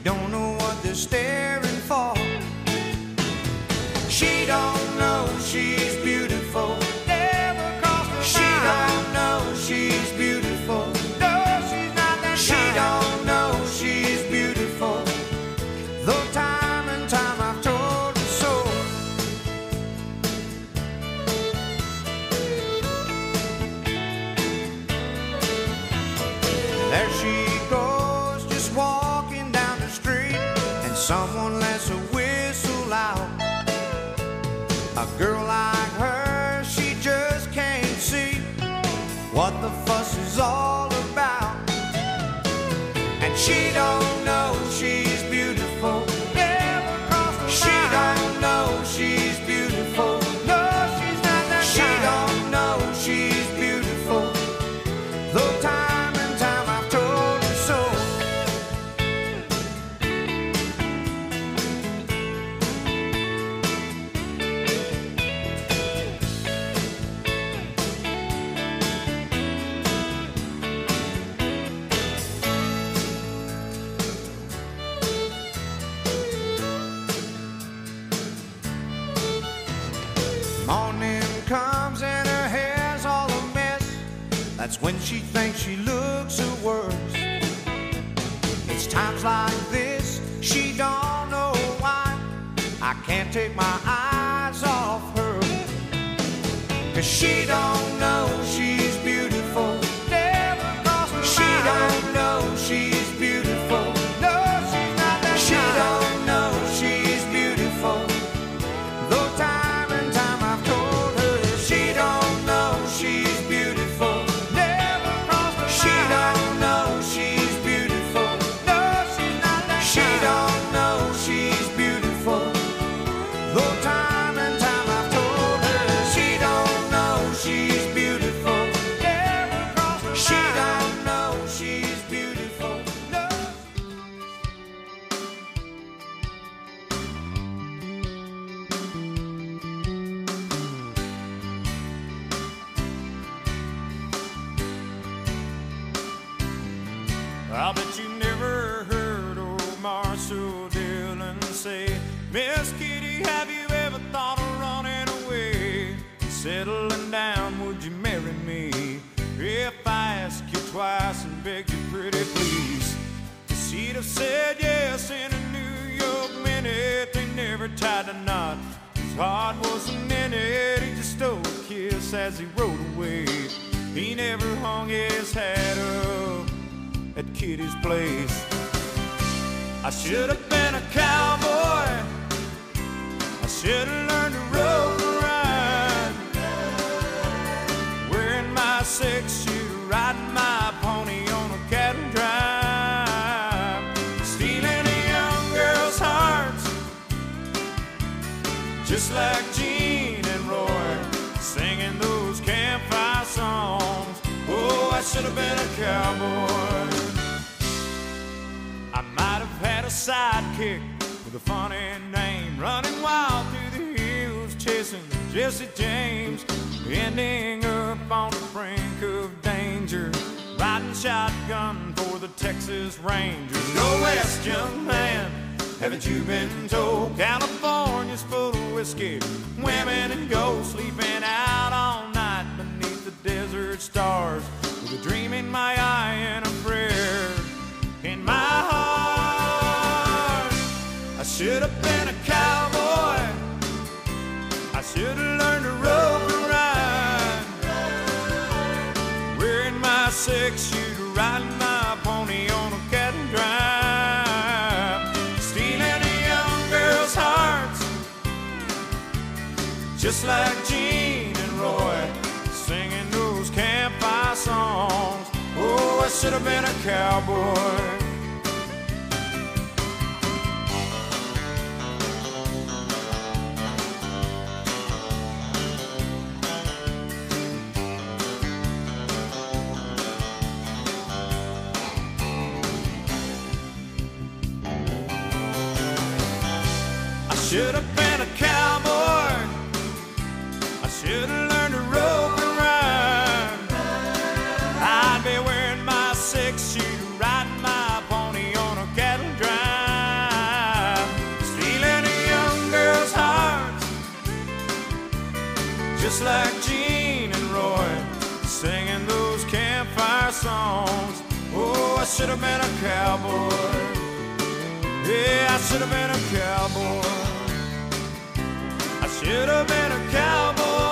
don't know what they're staring for. She don't know she's beautiful. Never crossed her mind. She don't know she's beautiful. No, she's not that kind. She don't know she's beautiful. Though time and time I've told her so. There she goes, just walking down the street, and someone lets a whistle out. A girl like her, she just can't see what the fuss is all about. And she don't know she's beautiful. Never crossed her mind. She don't know she's beautiful. No, she's not that kind. She don't know she's beautiful. Though time and time I've told her so. Morning comes and her hair's all a mess. That's when she thinks she looks her worst. It's times like this she don't know why I can't take my eyes off her. 'Cause she don't know she's beautiful. Never crossed her mind. She don't know she's beautiful. No, she's not that kind. She don't know she's beautiful. Though time and time I've told her she don't know she's beautiful. Never crossed her mind. She don't know she's beautiful. No, she's not that kind. She don't know she's beautiful. Though time and time I've told her she don't know she's beautiful. Never crossed her mind. She don't know she's beautiful. No. I bet you never heard old Marshall Dillon say, Miss Kitty, have you ever thought of running away? Settling down, would you marry me? If I ask you twice and beg you pretty please. She'd have said yes in a New York minute. They never tied a knot. His heart wasn't in it. He just stole a kiss as he rode away. He never hung his hat up at Kitty's place. I should have been a cowboy. I should have learned to rope and ride, wearing my six-shooter, riding my pony on a cattle drive, stealing a young girl's hearts, just like Gene and Roy, singing those campfire songs. Oh, I should have been a cowboy. I might have had a sidekick with a funny name, running wild through the hills, chasing Jesse James, ending up on the brink of danger, riding shotgun for the Texas Rangers. Go west, young man, haven't you been told? California's full of whiskey, women and gold, sleeping out all night beneath the desert stars, with a dream in my eye and a prayer in my heart. I should have been a cowboy. I should have learned to rope and ride, wearing my six-shooter, riding my pony on a cattle drive, stealing a young girl's hearts, just like Gene and Roy, singing those campfire songs. Oh, I should have been a cowboy. I should have been a cowboy. I should have learned to rope and ride. I'd be wearing my six-shooter, riding my pony on a cattle drive. should have been a cowboy. Yeah, I should have been a cowboy. I should have been a cowboy.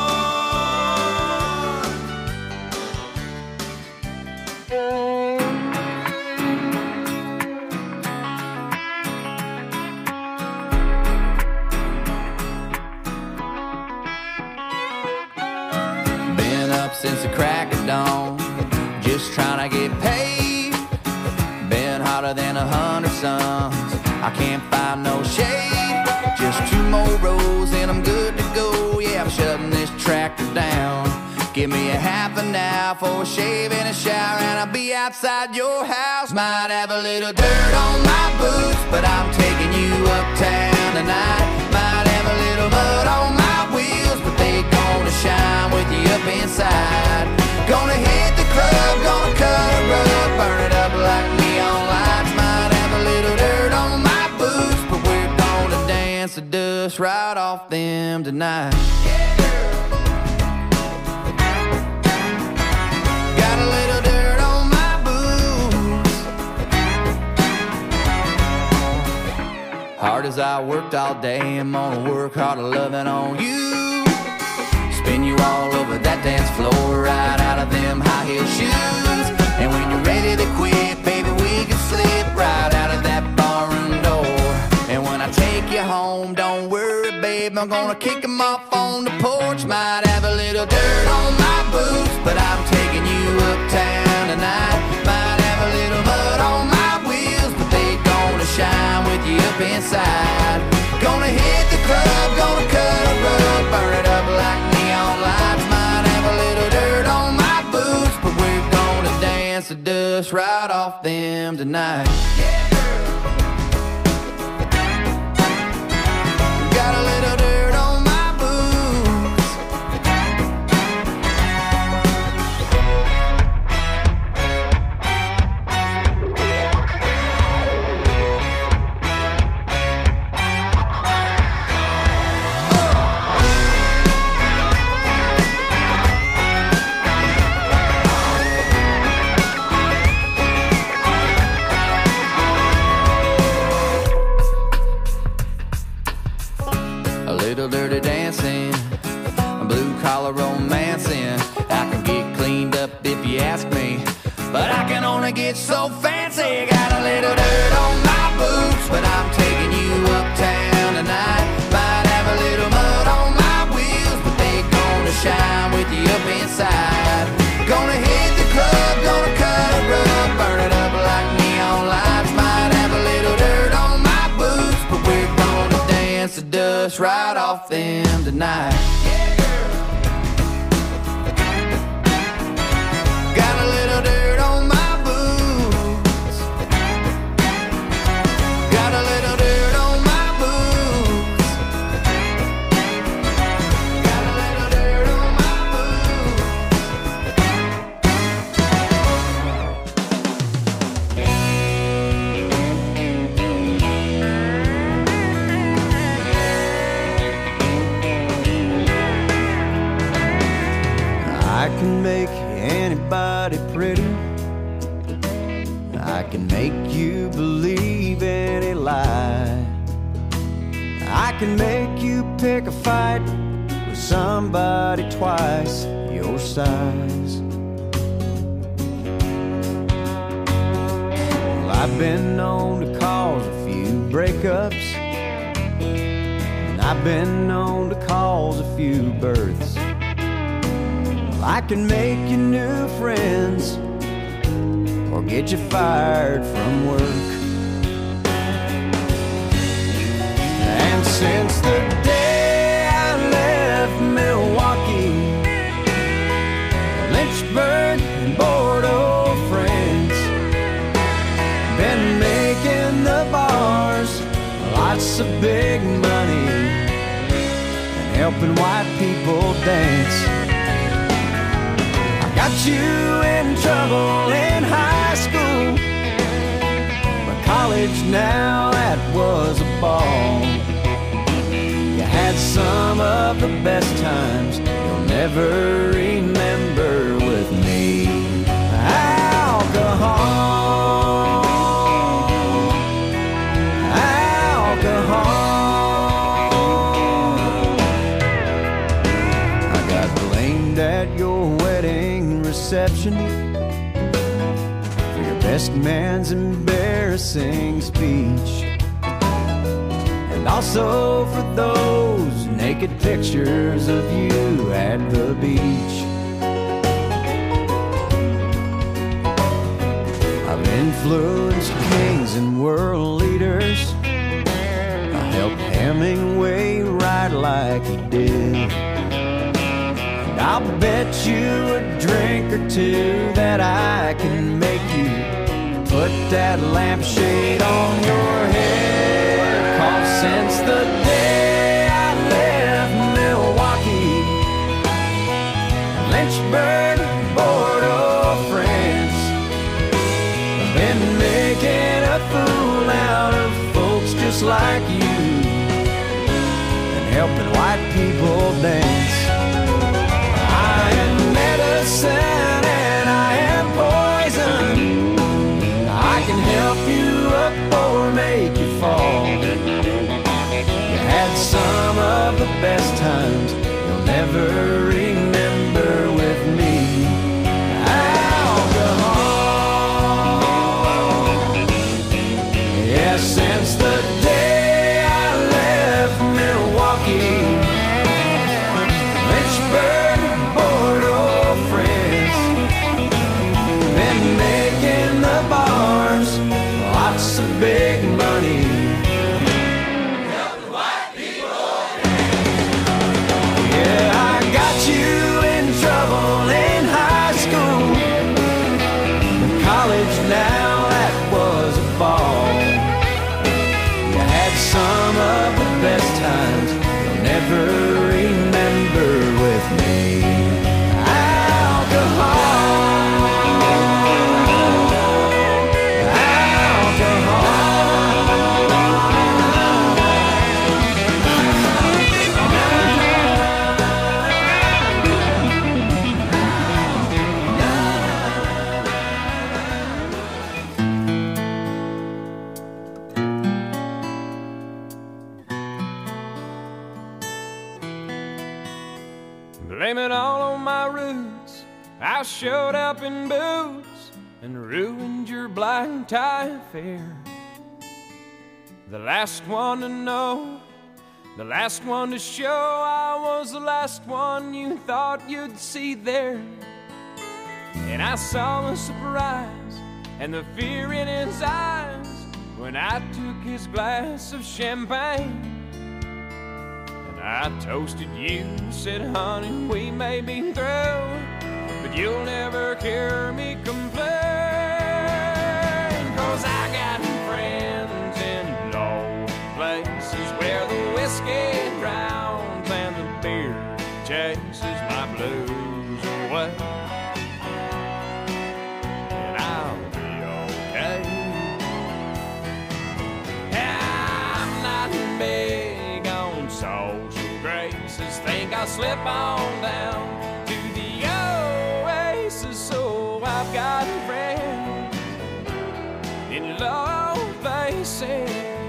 Been up since the crack of dawn, just trying to get paid. Been hotter than 100 suns, I can't find no shade. Just 2 more rows and I'm good to go. Yeah, I'm shutting this tractor down. Give me a half an hour for a shave and a shower, and I'll be outside your house. Might have a little dirt on my boots, but I'm taking you uptown tonight. Might have a little mud on my wheels, but they gonna shine with you up inside. Gonna hit the club, gonna cut a rug, burn it up like neon lights. Might have a little dirt on my boots, but we're gonna dance the dust right off them tonight. Got a little dirt on my boots. Hard as I worked all day, I'm gonna work harder loving on you. Spin you all over that dance floor, right out of them high heel shoes. And when you're ready to quit, baby, we can slip right out of that barroom door. And when I take you home, don't worry, babe, I'm gonna kick them off on the porch. Might have a little dirt on my boots, but I'm taking you uptown tonight. Might have a little mud on my wheels, but they gonna shine with you up inside. Gonna hit the club, gonna cut a rug, burn it up like neon lights. Might have a little dirt on my boots, but we're gonna dance the dust right off them tonight. Got a little dirt on my boots. A little dirty dancing, blue collar romancing. I can get cleaned up if you ask me, but I can only get so fancy. Got a little dirt on my boots, but I'm taking you uptown tonight. Might have a little mud on my wheels, but they gonna shine with you up inside. Gonna hit the club, gonna cut a rug, burn it up like neon lights. Might have a little dirt on my boots, but we're gonna dance the dust right off them tonight. Got a little dirt on my boots. Got a little dirt on my boots. Got a little dirt on my boots. I can make anybody pretty. I can make you believe any lie. I can make you pick a fight with somebody twice your size. Well, I've been known to cause a few breakups, and I've been known to cause a few births. I can make you new friends or get you fired from work. And since the day I left Milwaukee, Lynchburg and Bordeaux friends, been making the bars lots of big money and helping white people dance. Got you in trouble in high school, but college now, that was a ball. You had some of the best times you'll never remember with me. Alcohol redemption for your best man's embarrassing speech, and also for those naked pictures of you at the beach. I've influenced kings and world leaders. I helped Hemingway write like he did. And I'll bet you a drink or two that I can make you put that lampshade on your head. 'Cause since the day I left Milwaukee, Lynchburg, Bordeaux, France, I've been making a fool out of folks just like you and helping white people dance. I am medicine and I am poison. I can help you up or make you fall. You had some of the best times you'll never remember with me. Alcohol. Yeah, since the day I left Milwaukee, Lynchburg, Bordeaux, France, been making the bars lots of big money. Helping white people. Yeah, I got you in trouble in high school. In college now, that was a ball. You had some of the best times you'll never remember with me. Blame it all on my roots. I showed up in boots and ruined your black tie affair. The last one to know, the last one to show, I was the last one you thought you'd see there. And I saw the surprise and the fear in his eyes when I took his glass of champagne. I toasted you, said, honey, we may be through, but you'll never hear me complain. 'Cause I got friends in low places where the whiskey drowns and the beer chases my blues away. And I'll be okay. I'm not big on social graces. Think I'll slip on down to the oasis. So I've got a friend in low places.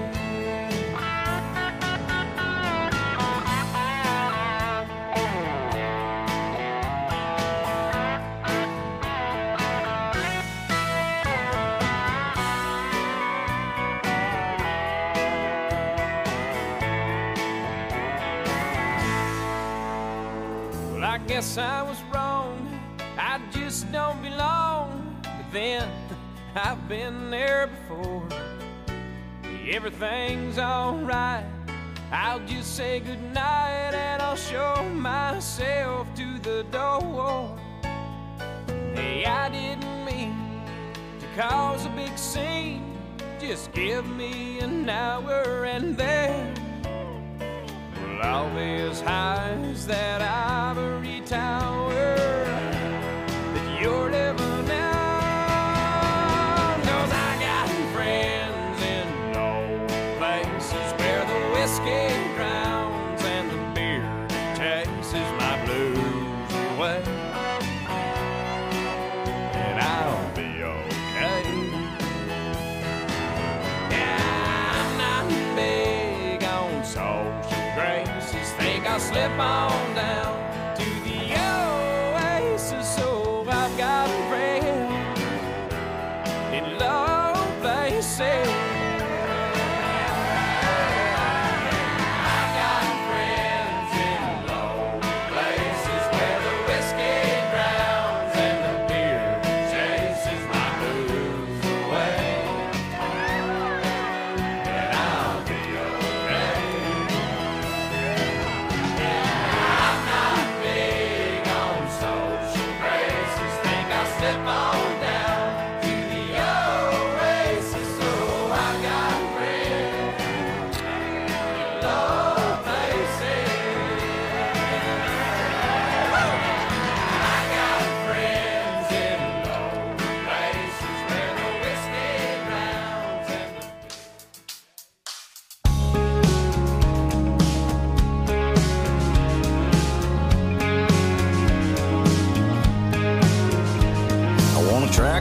I guess I was wrong, I just don't belong. But then, I've been there before. Everything's alright, I'll just say goodnight and I'll show myself to the door. Hey, I didn't mean to cause a big scene. Just give me an hour and then all these highs that ivory tower that you're living on. 'Cause I got friends in low places where the whiskey drowns and the beer chases my blues away. And I'll be okay. Yeah, I'm not big on social graces. Think I'll slip on down to the oasis. So I've got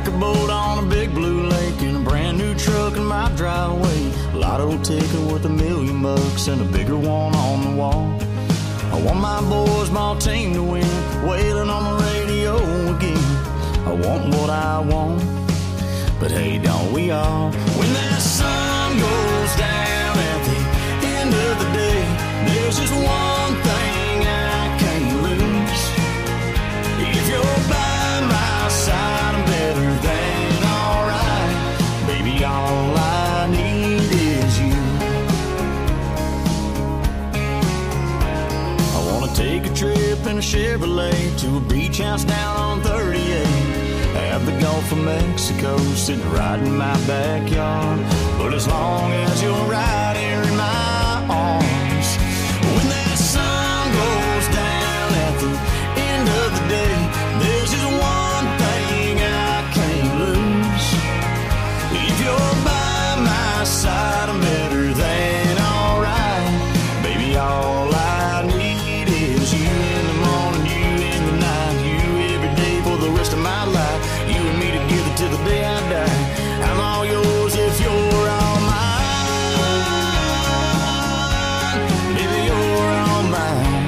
like a boat on a big blue lake in a brand new truck in my driveway. Lotto ticket worth $1 million and a bigger one on the wall. I want my boys, my team to win, wailing on the radio again. I want what I want, but hey, don't we all? When that sun goes down at the end of the day, there's just one thing I can't lose. If you're by my side, I'm better than alright. Baby, all I need is you. I wanna take a trip in a Chevrolet to a beach house down on 38. Have the Gulf of Mexico sitting right in my backyard. But as long as you're right here in my arms, when that sun goes down at the end of the day, there's just one thing I can't lose. If you're by my side, I'm better than alright. Baby, all I need is you in the morning, you in the night, you every day for the rest of my life. You and me together till the day I die. I'm all yours if you're all mine. Baby, you're all mine.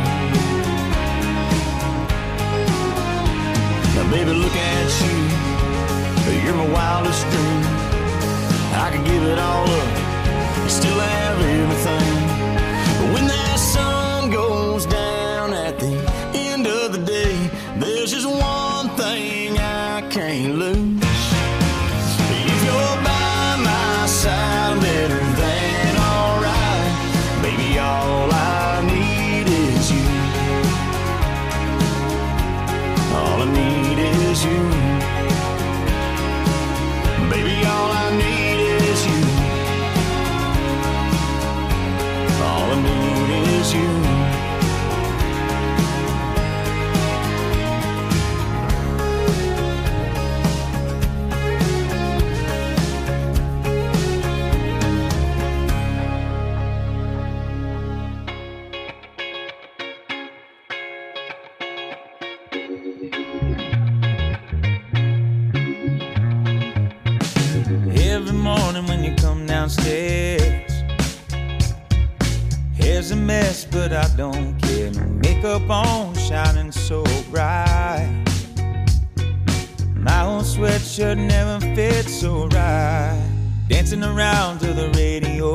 Now, baby, look at you. You're my wildest dream. I could give it all up and still have everything. But when that sun goes down at the end of the day, there's just one thing I can't lose. If you're by my side, I'm better than alright. Baby, all I need is you. All I need is you. Baby, all I need is you. All I need is you. Every morning when you come downstairs, hair's a mess, but I don't care. No makeup on, shining so bright. My old sweatshirt never fits so right. Dancing around to the radio,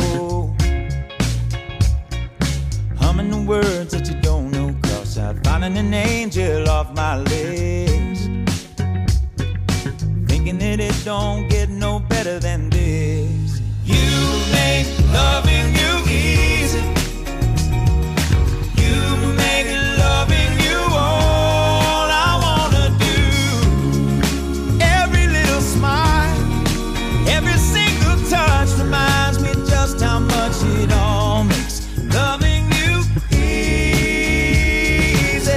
humming the words that you don't know. Cross out, finding an angel off my list. Thinking that it don't get no better than this. You make loving you easy. You make loving you all I wanna do. Every little smile, every single touch reminds me just how much it all makes loving you easy.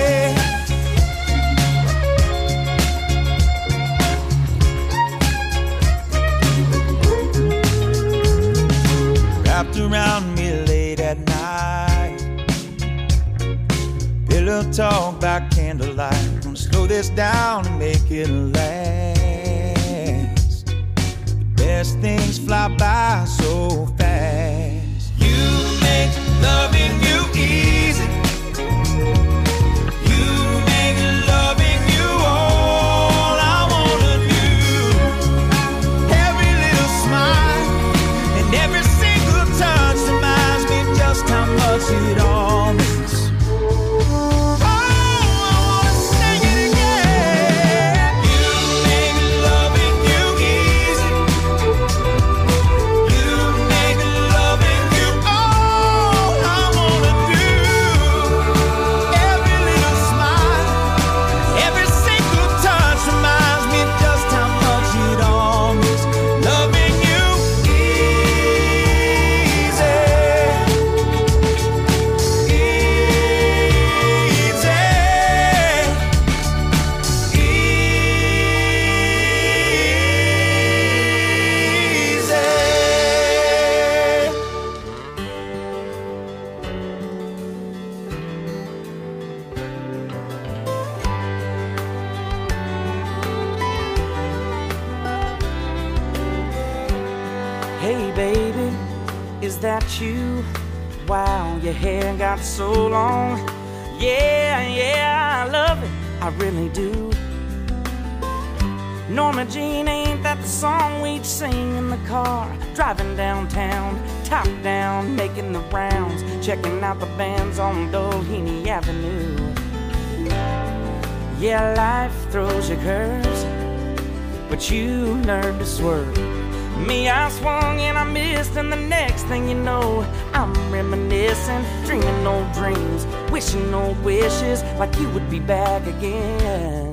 Wrapped around me late at night, pillow talk by candlelight. Gonna slow this down and make it last. The best things fly by so fast. You make loving you easy. You make loving you all I wanna do. Every little smile and every single touch reminds me just how much it all means. Oh, I wanna sing it again. You make loving you easy. You make loving you all I wanna do. Every little smile, every single touch reminds me just how much it all means. Loving you easy. is that you? Wow, your hair got so long. Yeah, I love it, I really do. Norma Jean, ain't that the song we'd sing in the car? Driving downtown, top down, making the rounds, checking out the bands on Doheny Avenue. Yeah, life throws you curves, but you learn to swerve. Me, I swung and I missed, and the next thing you know, I'm reminiscing, dreaming old dreams, wishing old wishes, like you would be back again.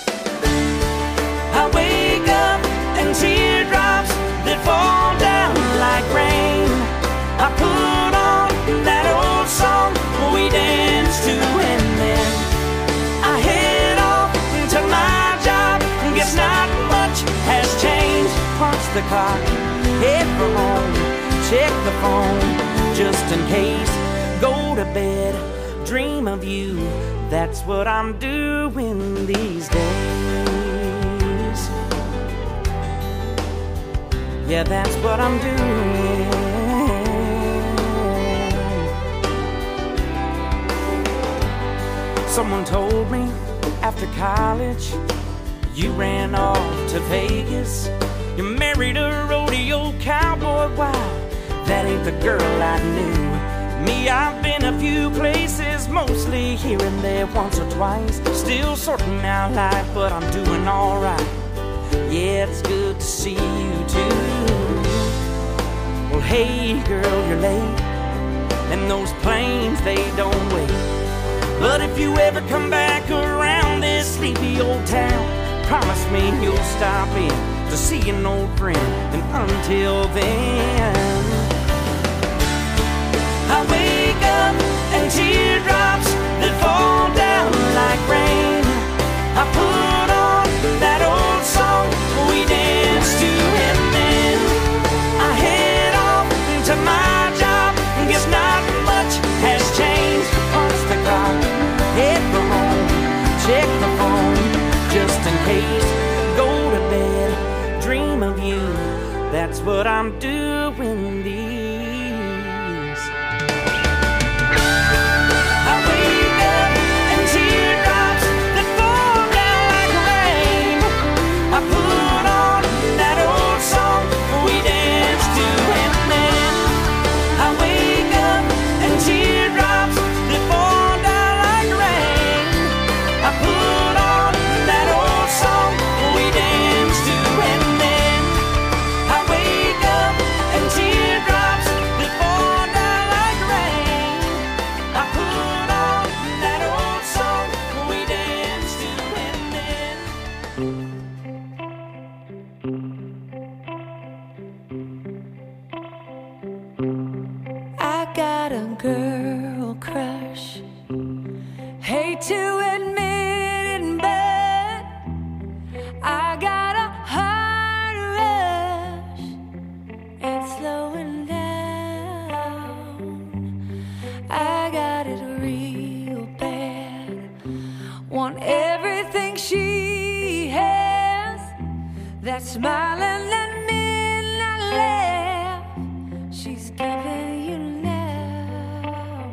I wake up and teardrops that fall down like rain. I put on that old song we danced to, and then I head off to my job. Guess not much has changed. Punch the clock, head for home, check the phone just in case. Go to bed, dream of you. That's what I'm doing these days. Yeah, that's what I'm doing. Someone told me after college you ran off to Vegas. You married a rodeo cowboy. Wow, that ain't the girl I knew. Me, I've been a few places, mostly here and there, once or twice. Still sorting out life, but I'm doing alright. Yeah, it's good to see you too. Well, hey girl, you're late, and those planes, they don't wait. But if you ever come back around this sleepy old town, promise me you'll stop in to see an old friend. And until then, I wake up and teardrops that fall down like rain. I put on that old song we danced to, and then I head off to my job. Guess not much has changed. Punch the clock, head for home, check the phone just in case. Go to bed, dream of you. That's what I'm doing these. I wake up and teardrops that fall down like rain. I put on that old song we danced to, and then I wake up and teardrops that fall down like rain. I put on that old song we danced to, and then I wake up and teardrops that fall down like rain. I put on that old song we danced to, and then I got a girl crush. Hate to admit it, but I got a heart rush. It's slowing down. I got it real bad. Want everything she has. That smiling and midnight laugh she's giving you now.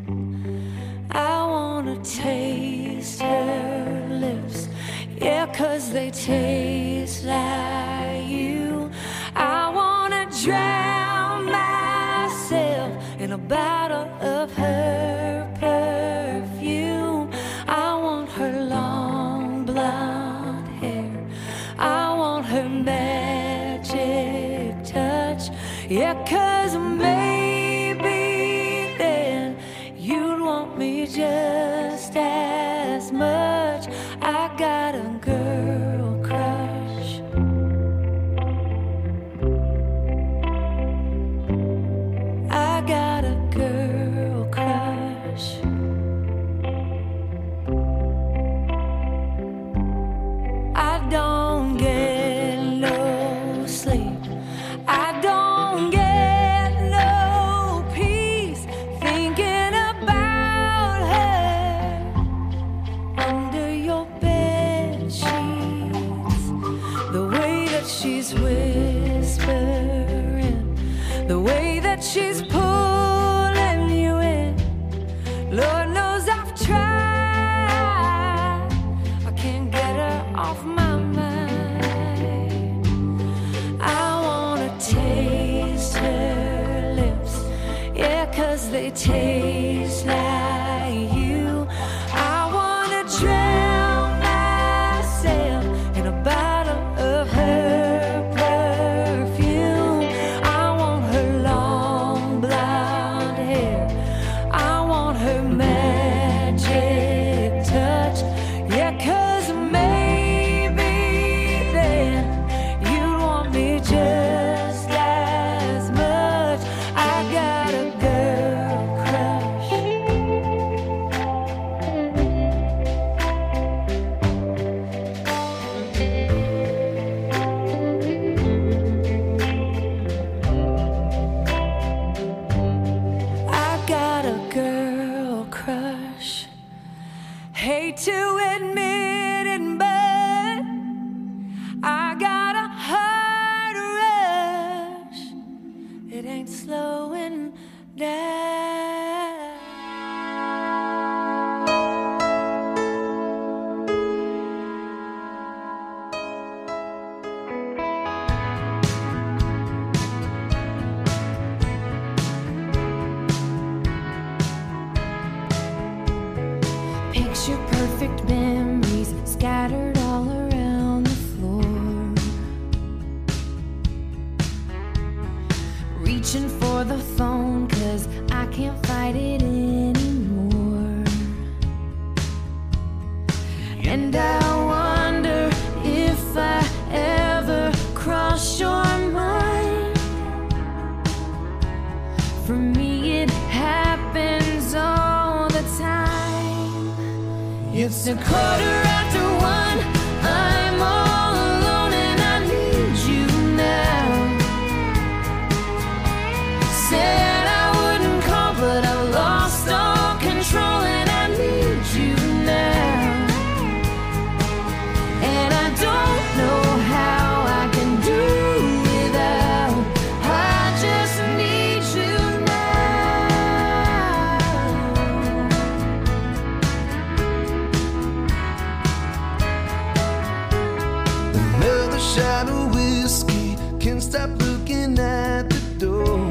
I wanna taste her lips, yeah, 'cause they taste like you. I wanna drown myself in a bottle of her perfume. I want her long blonde hair, I want her magic touch, yeah, 'cause maybe then you'd want me just as much. I got a girl crush. I got a girl crush. I don't get no sleep. I don't get no peace thinking about her under your bed sheets. the way that she's pulling you in. Lord knows I've tried, I can't get her off my mind. I wanna taste her lips, yeah, 'cause they taste like you. I wanna drown myself in a bottle of her perfume. I want her long blonde hair, I want her magic touch, yeah, 'cause maybe then you'd want me just as much. I got a girl crush. I got a girl crush. Hate to admit it, but I got a heart rush. It ain't slowing down. Picture perfect memories scattered all around the floor. Reaching for the phone 'cause I can't fight it anymore. And I wonder if I ever cross your mind. For me it happens all the time. It's a 1:15. I'm all alone and I need you now. Said I wouldn't call, but I lost all control and I need you now. And I don't know how I can do without. I just need you now. Another shot of whiskey, can't stop looking at the door.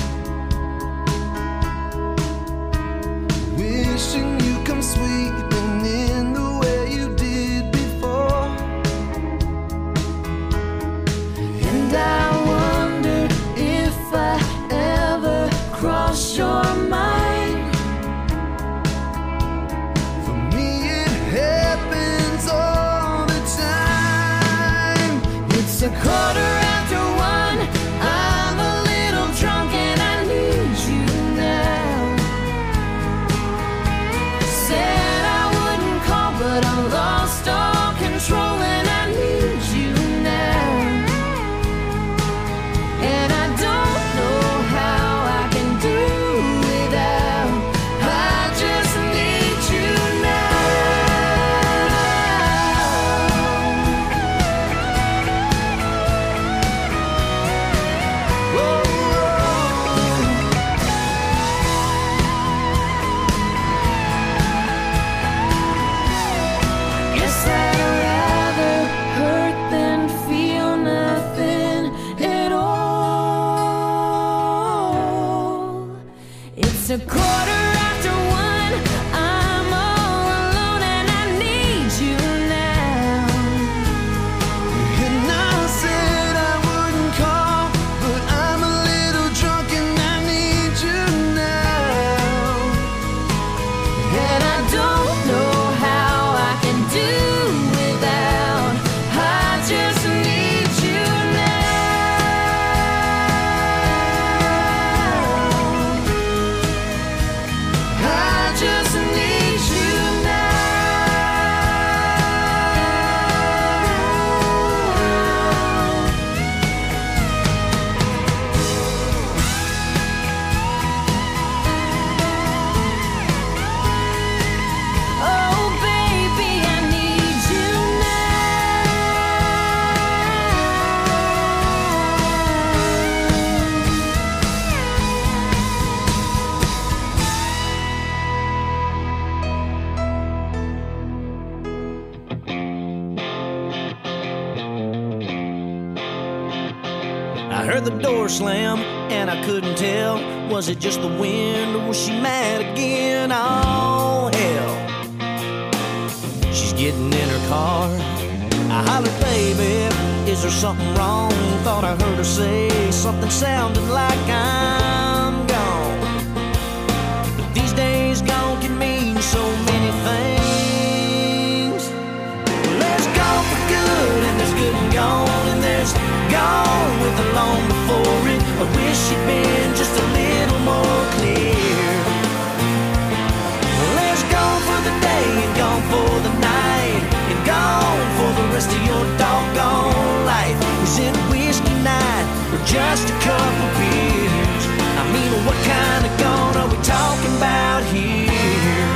Wishing you come sweeping in the way you did before. And I wonder if I ever cross your mind. For me it happens all the time. It's a 1:15. I'm a little drunk and I need you now. Said I wouldn't call, but I lost all control and I need you now. And I don't know how I can do without. I just need you now. Whoa, Guess I'd rather hurt than feel nothing at all. It's a 1:15. I'm all alone and I need you now. and I said I wouldn't call, but I'm a little drunk and I need you now. And I don't know how I can do without. I just need you now. the door slam, and I couldn't tell, was it just the wind or was she mad again? Oh, hell. She's getting in her car. I hollered, baby, is there something wrong? Thought I heard her say something sounding like I'm gone. But these days gone can mean so many things. Well, there's gone for good, and there's good and gone, and there's gone with the long before it. I wish she'd been just a little more clear. Well, there's gone for the day and gone for the night, and gone for the rest of your doggone life. Is it whiskey night or just a couple beers? I mean, what kind of gone are we talking about here?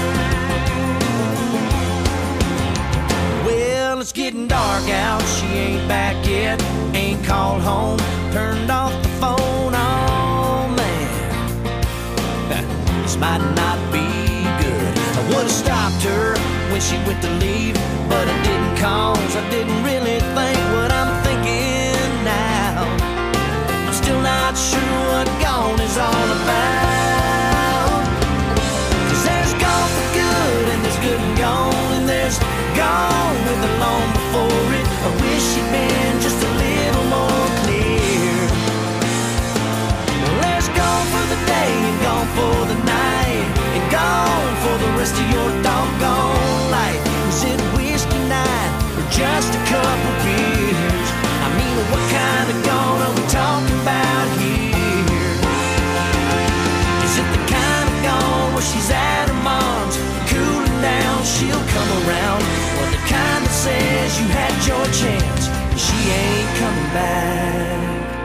Well, it's getting dark out, she ain't back yet, ain't called home, turned off the phone. Oh man, this might not be good. I would've stopped her when she went to leave, but I didn't, cause I didn't really think what I'm thinking now. I'm still not sure what gone is all about. Cause there's gone for good, and there's good and gone, and there's gone with the long before it. I wish she'd been just a little more clear. Well, there's gone for the day and gone for the night, and gone for the rest of your doggone life. Is it whiskey night or just a couple beers? I mean, what kind of gone are we talking about here? Is it the kind of gone where she's at her mom's, cooling down, she'll come around? Or the kind that says you had your chance and she ain't coming back?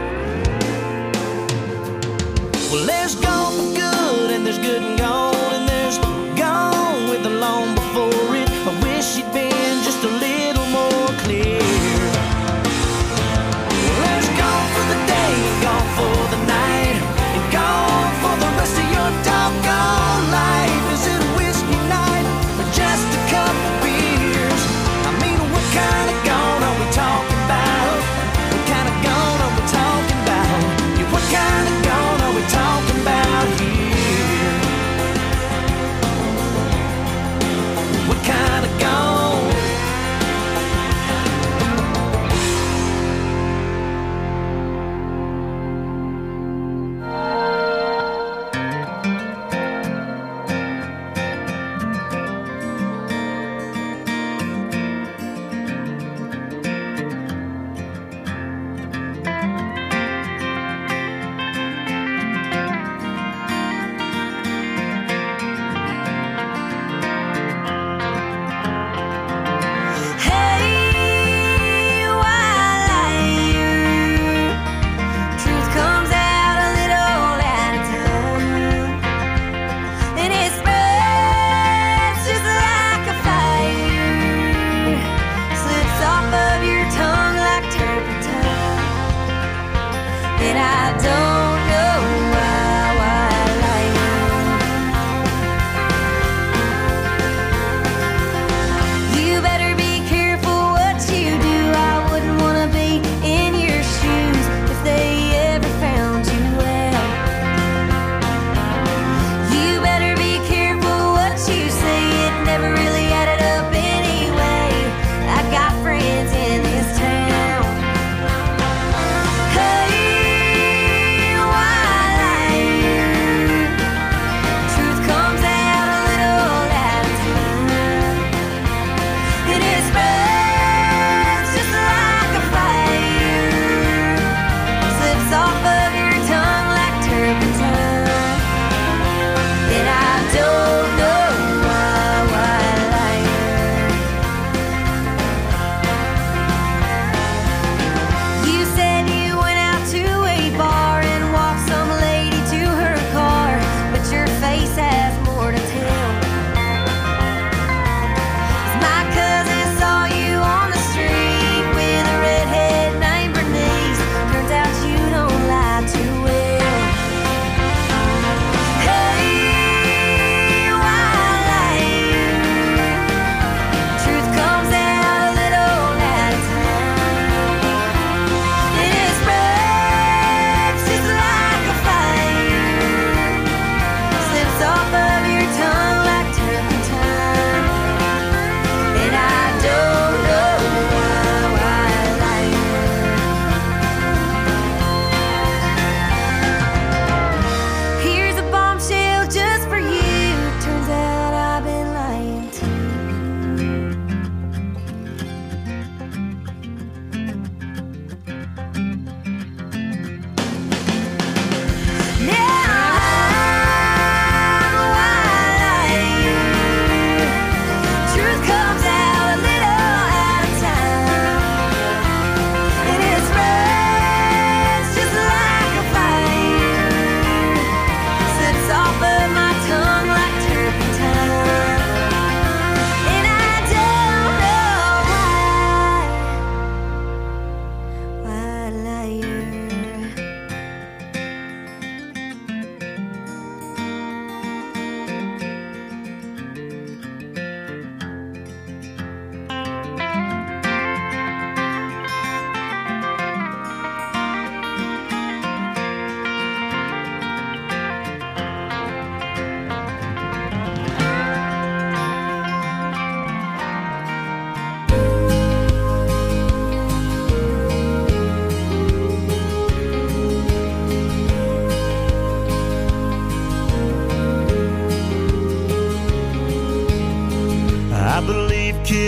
Well, there's gone for good, and there's good and gone, and there's gone with the long before it. I wish she'd been just a little more clear. Well, there's gone for the day and gone for the night, and gone for the rest of your doggone life. Is it a whiskey night or just a couple beers? I mean, what kind of gone are we talking about? What kind of gone are we talking about? Yeah, what kind of gone are we talking about here?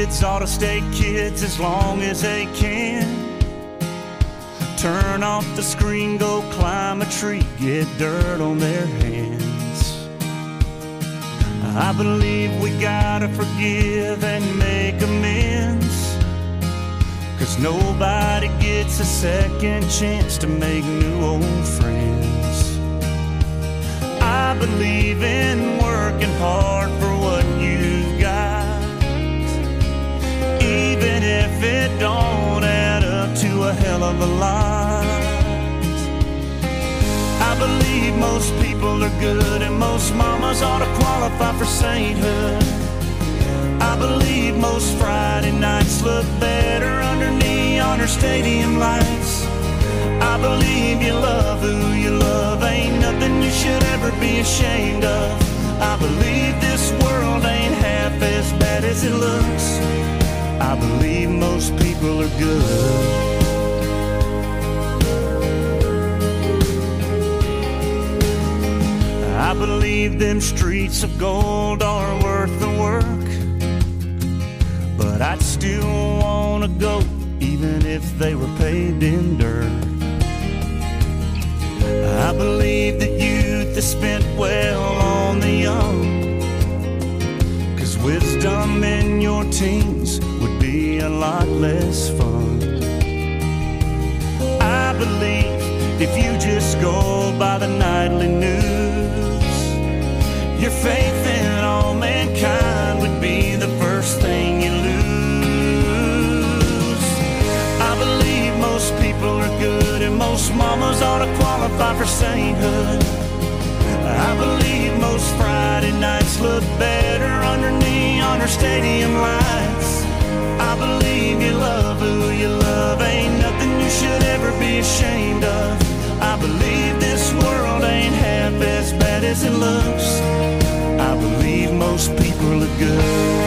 kids ought to stay kids as long as they can. Turn off the screen, go climb a tree, get dirt on their hands. I believe we gotta forgive and make amends, 'cause nobody gets a second chance to make new old friends. I believe in working hard for what you've got, even if it don't add up to a hell of a lot. I believe most people are good and most mamas ought to qualify for sainthood. I believe most Friday nights look better under neon or stadium lights. I believe you love who you love, ain't nothing you should ever be ashamed of. I believe this world ain't half as bad as it looks. I believe most people are good. I believe them streets of gold are worth the work, but I'd still wanna go even if they were paved in dirt. I believe that youth is spent well on the young, 'cause wisdom in your teens would be a lot less fun. I believe if you just go by the nightly news, your faith in all mankind would be the first thing you lose. I believe most people are good and most mamas ought to qualify for sainthood. I believe most Friday nights look better under neon or stadium lights. I believe you love who you love, ain't nothing you should ever be ashamed of. I believe this world ain't half as bad as it looks. I believe most people are good.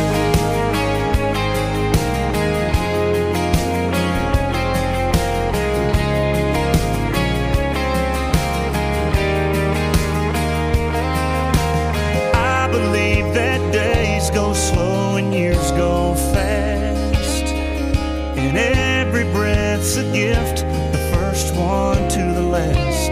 I believe that days go slow and years go fast, and every breath's a gift, the first one to the last.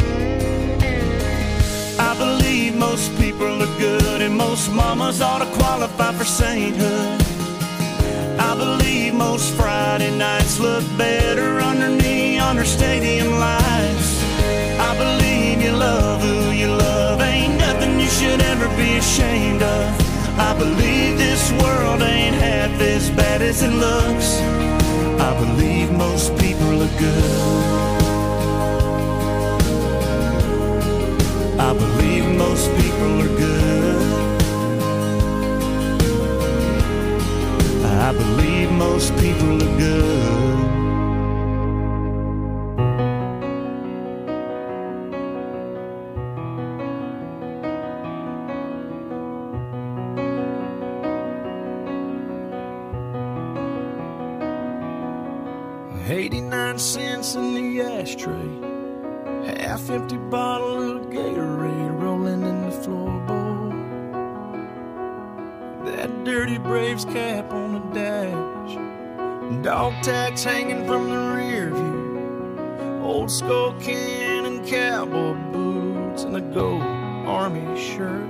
I believe most people are good and most mamas ought to qualify for sainthood. I believe most Friday nights look better under neon or stadium lights. I believe you love who you love, ain't nothing you should ever be ashamed of. I believe this world ain't half as bad as it looks. I believe most people are good. I believe most people are good. I believe most people are good. $0.89 in the ashtray, half-empty bottle of Gatorade rolling in the floorboard. That dirty Braves cap on the dash, dog tags hanging from the rear view, old skull can and cowboy boots, and a gold army shirt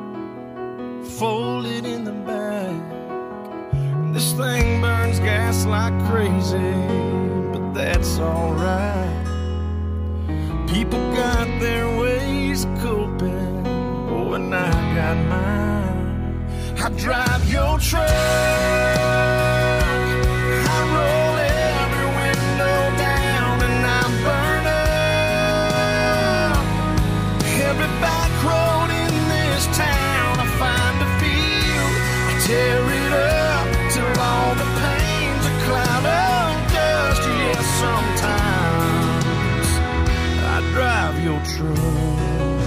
folded in the back. This thing burns gas like crazy, but that's alright. People got their ways of coping, oh, and I got mine. I drive your truck, I roll every window down, and I burn up every back road in this town. I find a field, I tear it up till all the pain's a cloud of dust. Yes, sometimes I drive your truck.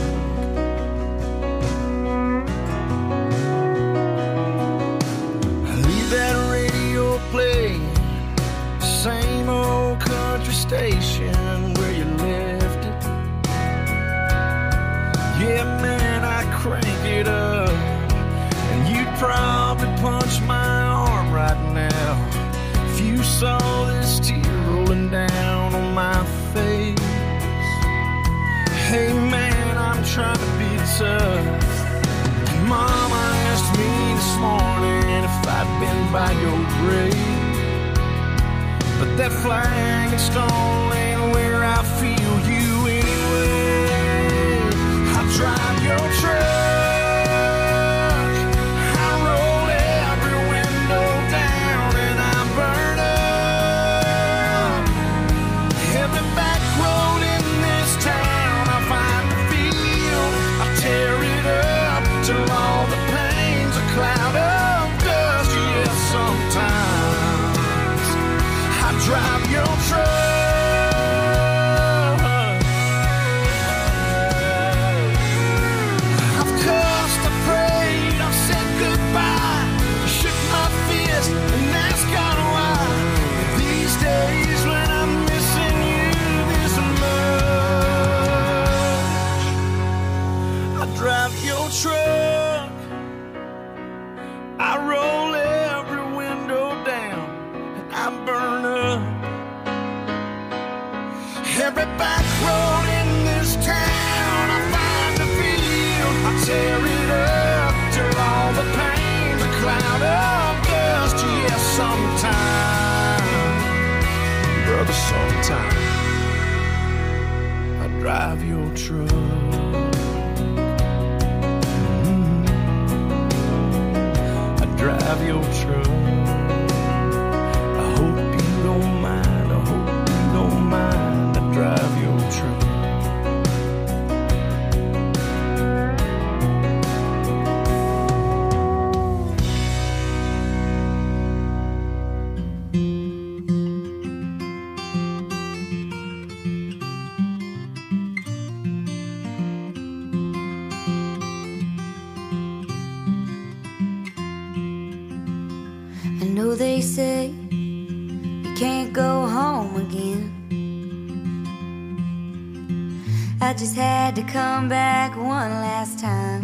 I leave that radio playing, same old country station where you left it. Yeah, man, I crank it up, and you'd probably punch my arm right saw this tear rolling down on my face. Hey man, I'm trying to be tough. Mama asked me this morning if I'd been by your grave. But that flag and stone ain't where I feel you anyway. I drive your truck, I roll every window down, and I burn up every back road in this town. I find the field, I tear it up till all the pain's a cloud of dust. Yes, sometimes I drive your truck. I've cussed, I prayed, I've said goodbye, shook my fist and asked God why. These days when I'm missing you this much, I drive your truck, I roll every window down, and I burn up every back road in this town. I find the field, I tear it up till all the pain's a cloud of dust. Yes, sometimes, brother, sometimes I drive your truck. Drive your truck. I hope you don't mind. I hope you don't mind. I drive your truck. I know they say you can't go home again. I just had to come back one last time.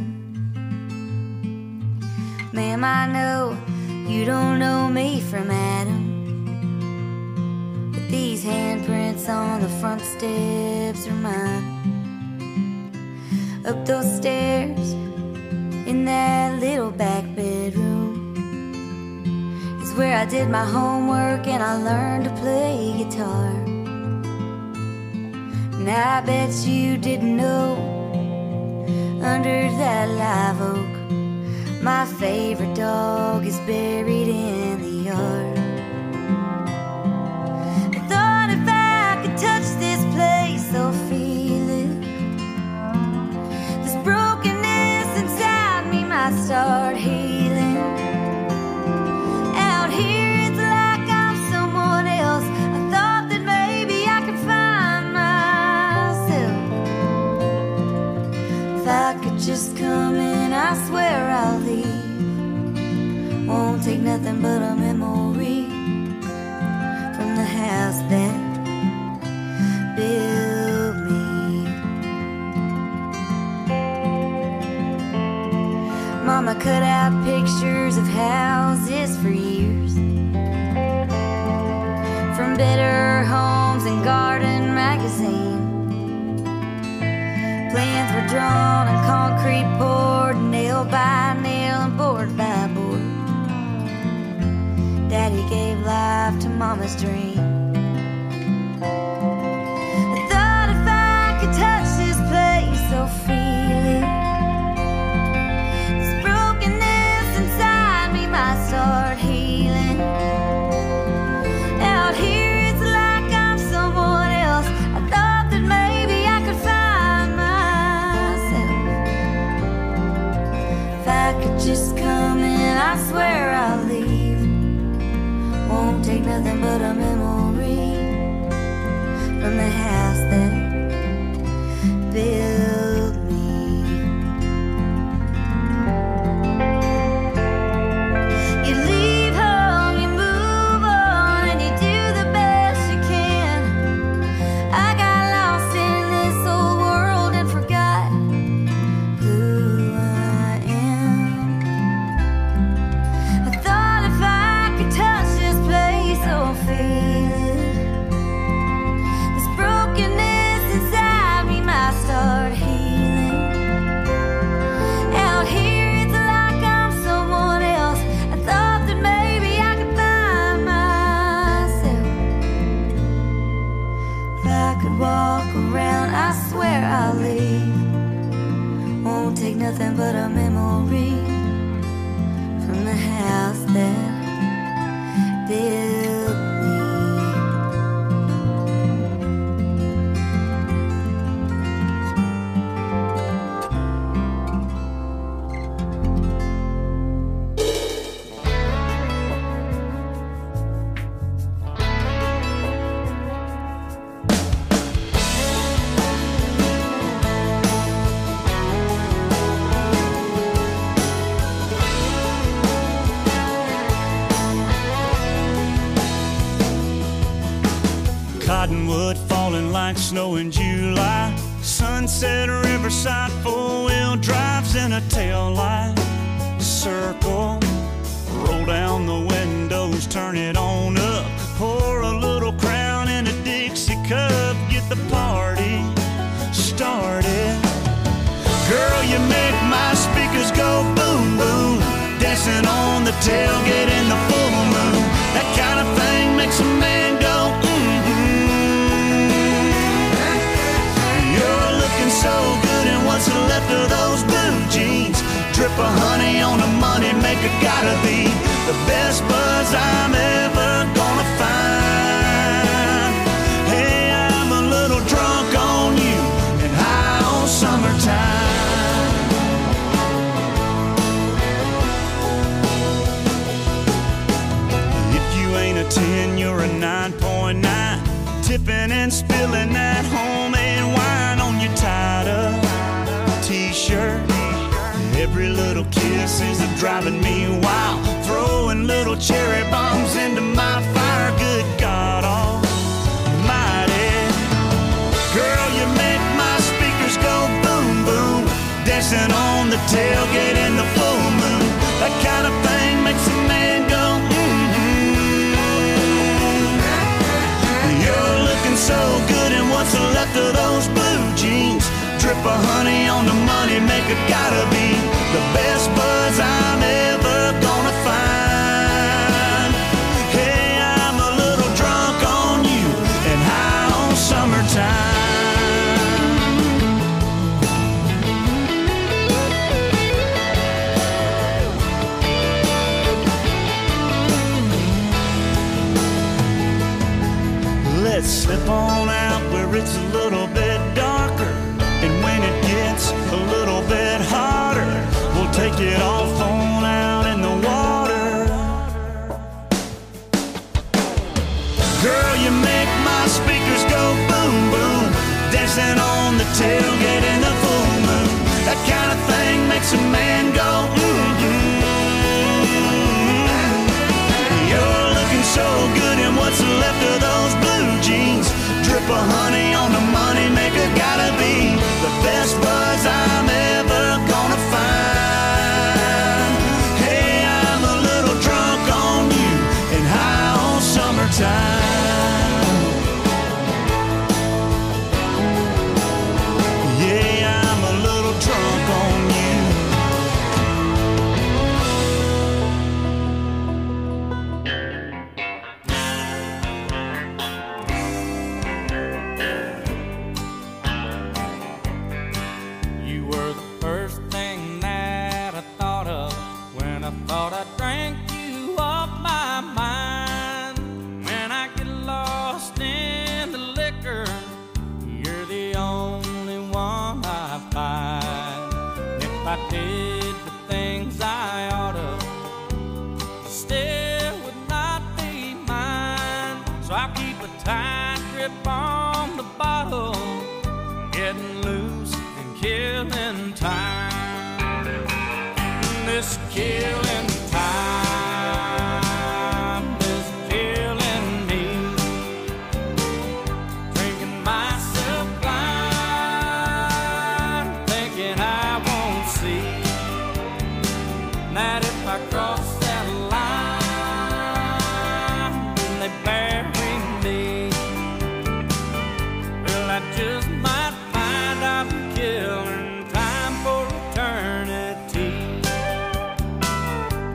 Ma'am, I know you don't know me from Adam, but these handprints on the front steps are mine. Up those stairs in that little back bedroom is where I did my homework and I learned to play guitar. And I bet you didn't know, under that live oak, my favorite dog is buried in the yard. I thought if I could touch this place or feel it, this brokenness inside me might start healing. Out here it's like I'm someone else. I thought that maybe I could find myself. If I could just come in, I swear I'll leave. Won't take nothing but a memory from the house that built me. Mama cut out pictures of houses for years, from Better Homes and Garden magazine. Plans were drawn and concrete poured, nail by nail and board by board. Daddy gave life to Mama's dream. I thought if I could touch this place or feel it, this brokenness inside me might start healing. Out here it's like I'm someone else. I thought that maybe I could find myself. If I could just come in, I swear I'll leave. Won't take nothing but a memory from the house that built me. You leave home, you move on, and you do the best you can. I got lost in this old world and forgot who I am. I thought if I could touch this place or feel nothing but a memory from the house that built me. Cottonwood falling like snow in July. Sunset Riverside, four-wheel drives in a tail light. Circle, roll down the windows, turn it on up. Pour a little Crown in a Dixie cup, get the party started. Girl, you make my speakers go boom, boom. Dancing on the tailgate in the full moon. That kind of thing makes a man go so good, and what's left of those blue jeans? Drip of honey on a money maker, gotta be the best buzz I'm ever gonna find. Hey, I'm a little drunk on you and high on summertime. If you ain't a 10, you're a 9.9. Tipping and spilling that homemade wine on your tied-up t-shirt. Every little kiss is driving me wild. Throwing little cherry bombs into my fire. Good God almighty. Girl, you make my speakers go boom, boom. Dancing on the tailgate in the full moon. That kind of thing makes a man go You're looking so good, and what's left of those blue jeans? Drip of honey on the money maker, gotta be the best buzz I'm ever gonna find. Hey, I'm a little drunk on you and high on summertime. Let's slip on out where it's a little bit darker, and when it gets a little bit hotter, we'll take it off on out in the water. Girl, you make my speakers go boom, boom. Dancing on the tailgate in the full moon. That kind of thing makes a man go You're looking so good, and what's left of those blue jeans? Drip of honey on the money maker, gotta be the best buzz I'm ever gonna find. Hey, I'm a little drunk on you and high on summertime. Yeah, I'm a little drunk on you. Thought I drank you off my mind. When I get lost in the liquor, you're the only one I find. If I did the things I oughta, still would not be mine. So I keep a tight grip on the bottle, getting loose and killing time. This killing time is killing me. Drinking myself blind, thinking I won't see that if I cross that line, then they bury me. Well, I just might find I'm killing time for eternity.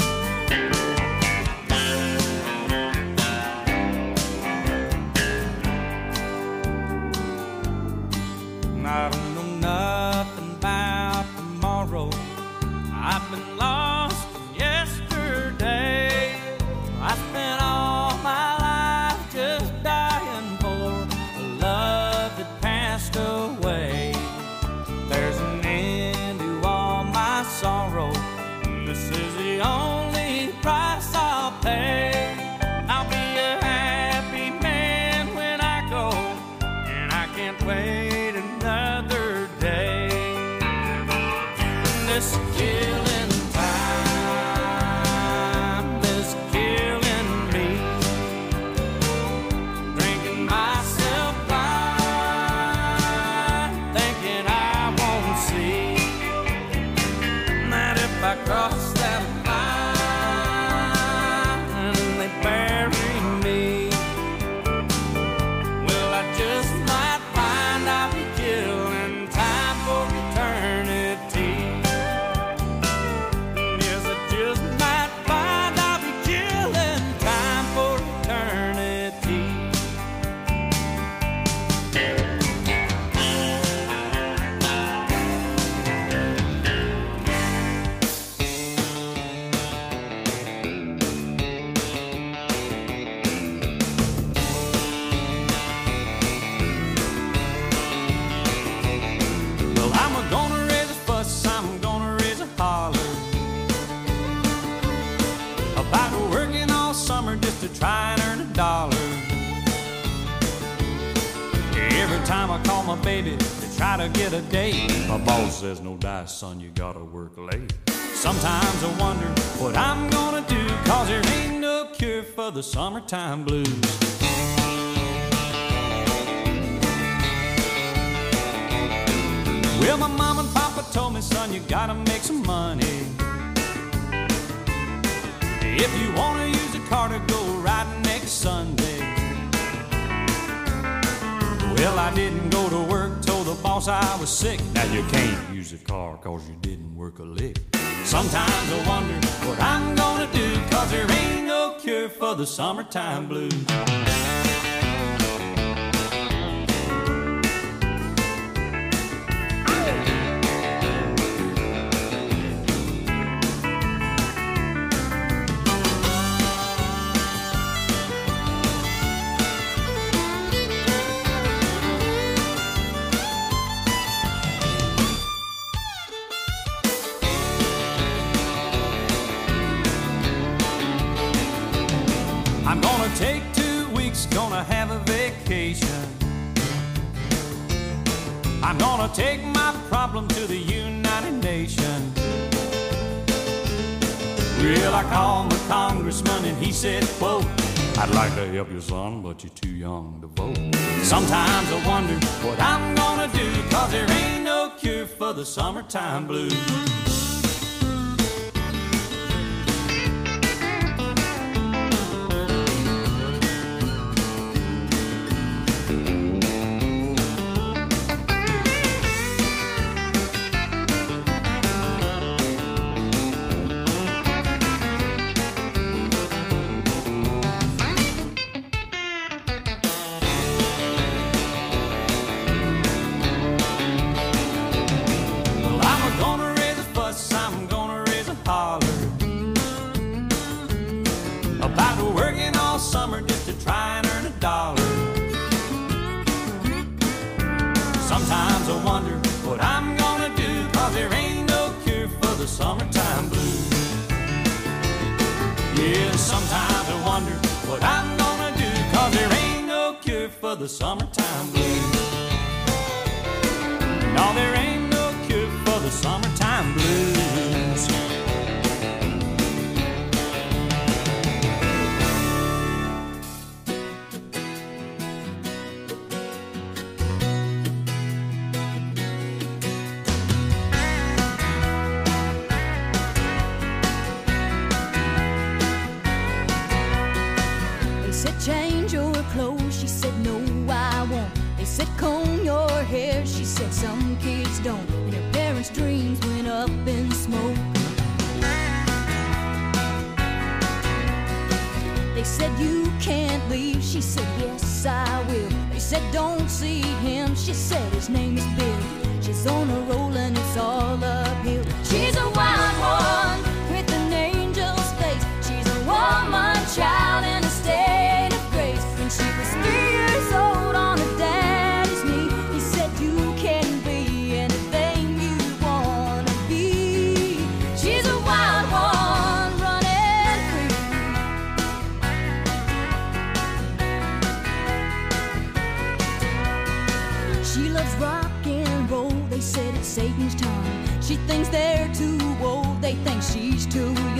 been lost yesterday. I spent all my life just dying for a love that passed away. There's an end to all my sorrow. This is the only price I'll pay. I'll be a happy man when I go, and I can't wait another day. This killing time is killing me. Drinking myself blind, thinking I won't see that if I cross that line and they bury me, well, I just might find I'll be killing time for eternity. Yes, I just might find I'll be killing time for eternity. Well, I'm gonna raise a fuss, I'm gonna raise a holler about working all summer just to try and earn a dollar. Every time I call my baby to try to get a date, my boss says, no dice, son, you gotta work late. Sometimes I wonder what I'm gonna do, 'cause there ain't no cure for the summertime blues. Well, my mom and papa told me, son, you gotta make some money. If you wanna use a car to go riding next Sunday. Well, I didn't go to work, told the boss I was sick. Now you can't use a car 'cause you didn't work a lick. Sometimes I wonder what I'm gonna do, 'cause there ain't no cure for the summertime blues. I'm gonna take 2 weeks, gonna have a vacation. I'm gonna take my problem to the United Nations. Well, I called my congressman and he said, quote, I'd like to help you, son, but you're too young to vote. Sometimes I wonder what I'm gonna do, 'cause there ain't no cure for the summertime blues. Summer just to try and earn a dollar. Sometimes I wonder what I'm gonna do, 'cause there ain't no cure for the summertime blues. Yeah, sometimes I wonder what I'm gonna do, 'cause there ain't no cure for the summertime blues. No, there ain't no cure for the summertime blues. Change your clothes, she said no I won't. They said comb your hair, she said some kids don't. And her parents' dreams went up in smoke. They said you can't leave, she said yes I will. They said don't see him, she said his name is Bill. She's on a roll and it's all uphill. She's a wild one. change time. She thinks they're too old, they think she's too